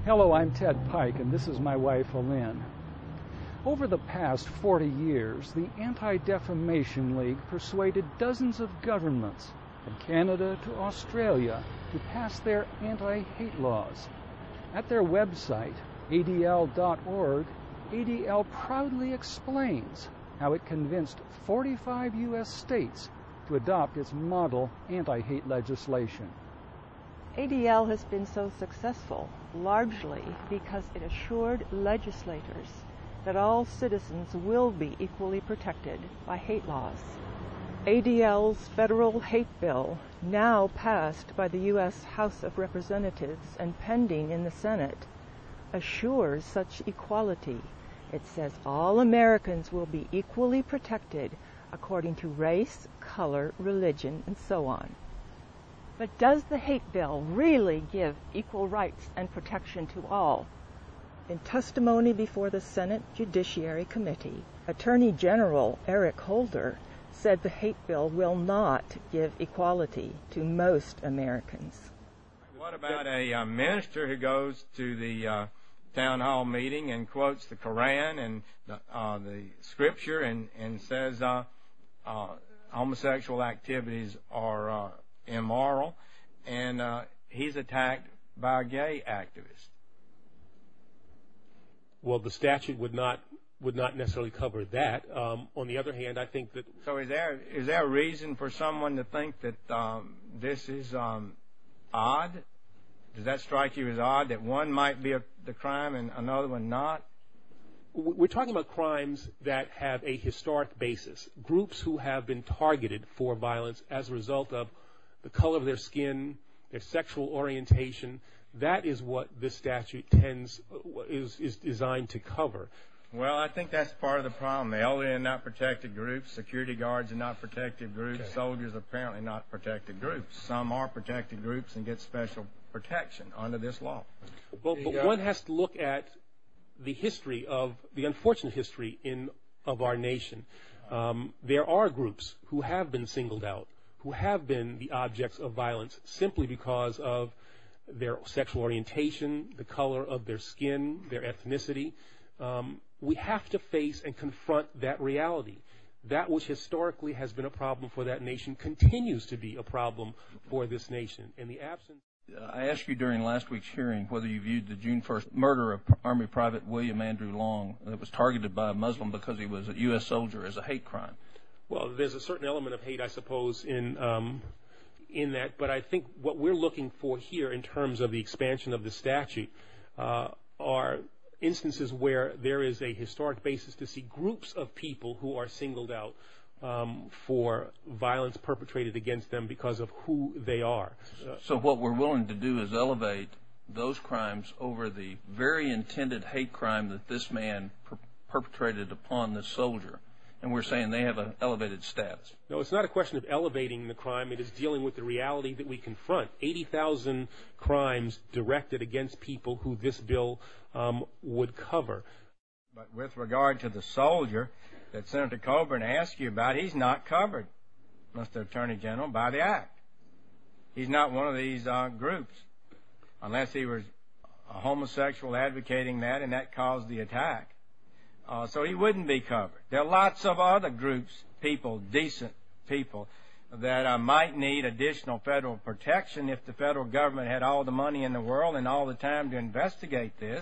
Hello, I'm Ted Pike, and this is my wife, Lynn. Over the past 40 years, the Anti-Defamation League persuaded dozens of governments, from Canada to Australia, to pass their anti-hate laws. At their website, ADL.org, ADL proudly explains how it convinced 45 U.S. states to adopt its model anti-hate legislation. ADL has been so successful largely because it assured legislators that all citizens will be equally protected by hate laws. ADL's federal hate bill, now passed by the U.S. House of Representatives and pending in the Senate, assures such equality. It says all Americans will be equally protected according to race, color, religion, and so on. But does the hate bill really give equal rights and protection to all? In testimony before the Senate Judiciary Committee, Attorney General Eric Holder said the hate bill will not give equality to most Americans. What about a minister who goes to the town hall meeting and quotes the Koran and the scripture and says homosexual activities are immoral, and he's attacked by a gay activist? Well, the statute would not necessarily cover that. On the other hand, I think that... So is there a reason for someone to think that this is odd? Does that strike you as odd, that one might be the crime and another one not? We're talking about crimes that have a historic basis, groups who have been targeted for violence as a result of the color of their skin, their sexual orientation. That is what this statute is designed to cover. Well, I think that's part of the problem. The elderly are not protected groups. Security guards are not protected groups. Okay. Soldiers are apparently not protected groups. Some are protected groups and get special protection under this law. Well, but one has to look at the history of the unfortunate history of our nation. There are groups who have been singled out, who have been the objects of violence simply because of their sexual orientation, the color of their skin, their ethnicity. We have to face and confront that reality. That which historically has been a problem for that nation continues to be a problem for this nation. In the absence... I asked you during last week's hearing whether you viewed the June 1st murder of Army Private William Andrew Long that was targeted by a Muslim because he was a U.S. soldier as a hate crime. Well, there's a certain element of hate, I suppose, in that, but I think what we're looking for here in terms of the expansion of the statute are instances where there is a historic basis to see groups of people who are singled out for violence perpetrated against them because of who they are. So what we're willing to do is elevate those crimes over the very intended hate crime that this man perpetrated upon this soldier. And we're saying they have an elevated status. No, it's not a question of elevating the crime. It is dealing with the reality that we confront. 80,000 crimes directed against people who this bill would cover. But with regard to the soldier that Senator Coburn asked you about, he's not covered, Mr. Attorney General, by the Act. He's not one of these groups, unless he was a homosexual advocating that and that caused the attack. So he wouldn't be covered. There are lots of other groups, people, decent people, that might need additional federal protection if the federal government had all the money in the world and all the time to investigate this.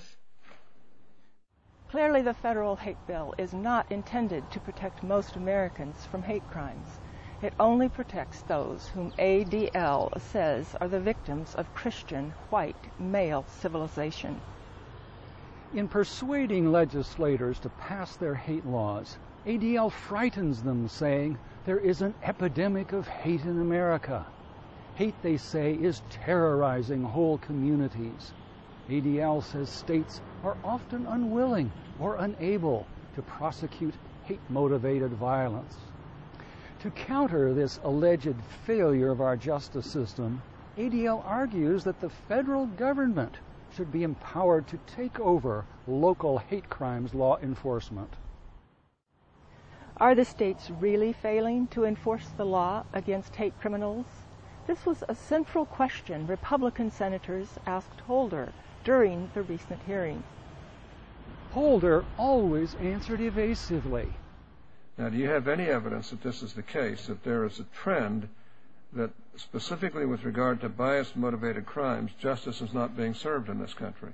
Clearly, the federal hate bill is not intended to protect most Americans from hate crimes. It only protects those whom ADL says are the victims of Christian, white, male civilization. In persuading legislators to pass their hate laws, ADL frightens them, saying there is an epidemic of hate in America. Hate, they say, is terrorizing whole communities. ADL says states are often unwilling or unable to prosecute hate-motivated violence. To counter this alleged failure of our justice system, ADL argues that the federal government should be empowered to take over local hate crimes law enforcement. Are the states really failing to enforce the law against hate criminals? This was a central question Republican senators asked Holder during the recent hearing. Holder always answered evasively. Now, do you have any evidence that this is the case, that there is a trend that specifically with regard to bias-motivated crimes, justice is not being served in this country?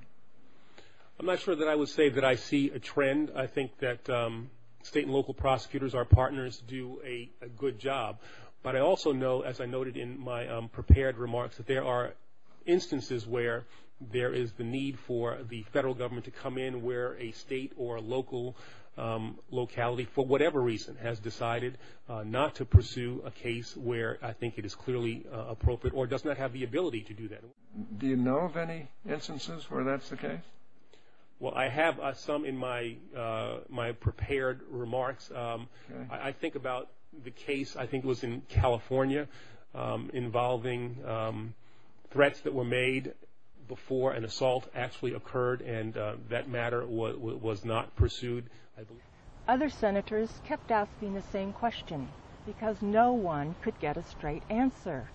I'm not sure that I would say that I see a trend. I think that state and local prosecutors, our partners, do a good job. But I also know, as I noted in my prepared remarks, that there are instances where there is the need for the federal government to come in where a state or a local locality, for whatever reason, has decided not to pursue a case where I think it is clearly appropriate or does not have the ability to do that. Do you know of any instances where that's the case? Well, I have some in my prepared remarks. Okay. I think about the case, I think it was in California, involving threats that were made before an assault actually occurred, and that matter was not pursued, I believe. Other senators kept asking the same question because no one could get a straight answer.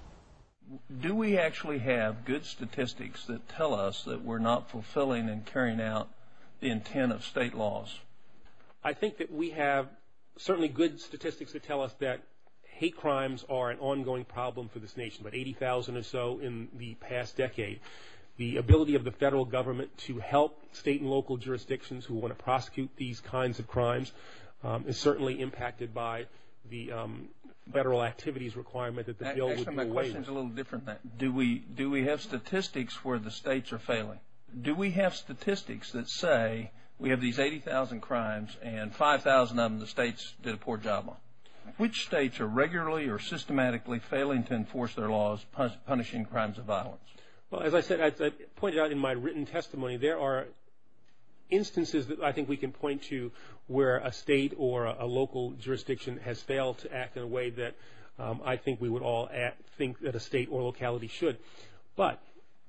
Do we actually have good statistics that tell us that we're not fulfilling and carrying out the intent of state laws? I think that we have certainly good statistics that tell us that hate crimes are an ongoing problem for this nation, about 80,000 or so in the past decade. The ability of the federal government to help state and local jurisdictions who want to prosecute these kinds of crimes is certainly impacted by the federal activities requirement that the bill would do away with. My question is a little different than that. Do we have statistics where the states are failing? Do we have statistics that say we have these 80,000 crimes and 5,000 of them the states did a poor job on? Which states are regularly or systematically failing to enforce their laws punishing crimes of violence? Well, as I said, as I pointed out in my written testimony, there are instances that I think we can point to where a state or a local jurisdiction has failed to act in a way that I think we would all think that a state or locality should. But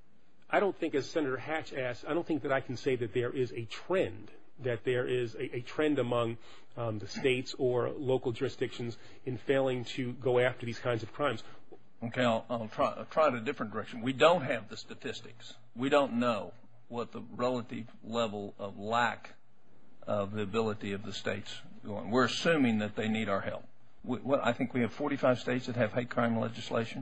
I don't think, as Senator Hatch asked, I don't think that I can say that there is a trend, that there is a trend among the states or local jurisdictions in failing to go after these kinds of crimes. Okay, I'll try it a different direction. We don't have the statistics. We don't know what the relative level of lack of the ability of the states going. We're assuming that they need our help. I think we have 45 states that have hate crime legislation.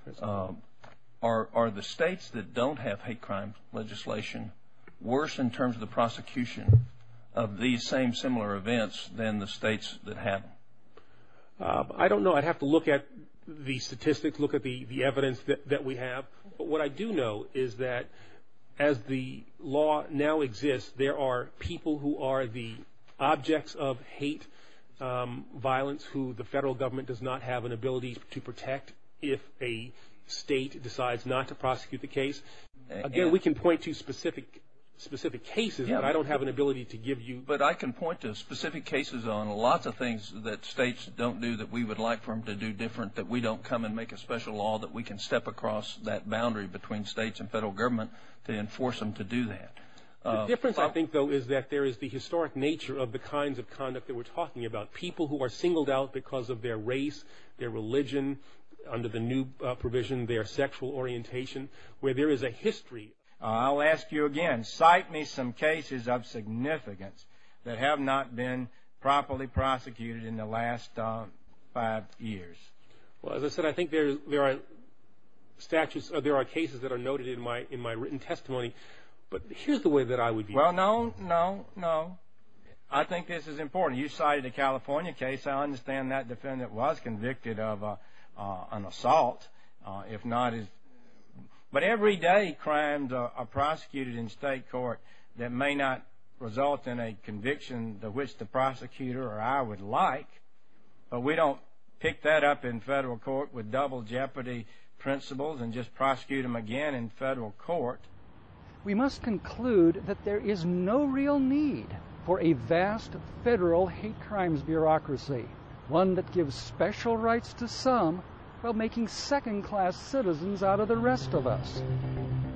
Are the states that don't have hate crime legislation worse in terms of the prosecution of these same similar events than the states that have them? I don't know. I'd have to look at the statistics, look at the evidence that we have. But what I do know is that as the law now exists, there are people who are the objects of hate violence who the federal government does not have an ability to protect if a state decides not to prosecute the case. Again, we can point to specific cases, but I don't have an ability to give you. But I can point to specific cases on lots of things that states don't do that we would like for them to do different, that we don't come and make a special law that we can step across that boundary between states and federal government to enforce them to do that. The difference, I think, though, is that there is the historic nature of the kinds of conduct that we're talking about. People who are singled out because of their race, their religion, under the new provision, their sexual orientation, where there is a history. I'll ask you again, cite me some cases of significance that have not been properly prosecuted in the last 5 years. Well, as I said, I think there are statutes, there are cases that are noted in my written testimony. But here's the way that I would view it. Well, no. I think this is important. You cited a California case. I understand that defendant was convicted of an assault, if not as. But every day crimes are prosecuted in state court that may not result in a conviction to which the prosecutor or I would like, but we don't pick that up in federal court with double jeopardy principles and just prosecute them again in federal court. We must conclude that there is no real need for a vast federal hate crimes bureaucracy, one that gives special rights to some while making second-class citizens out of the rest of us.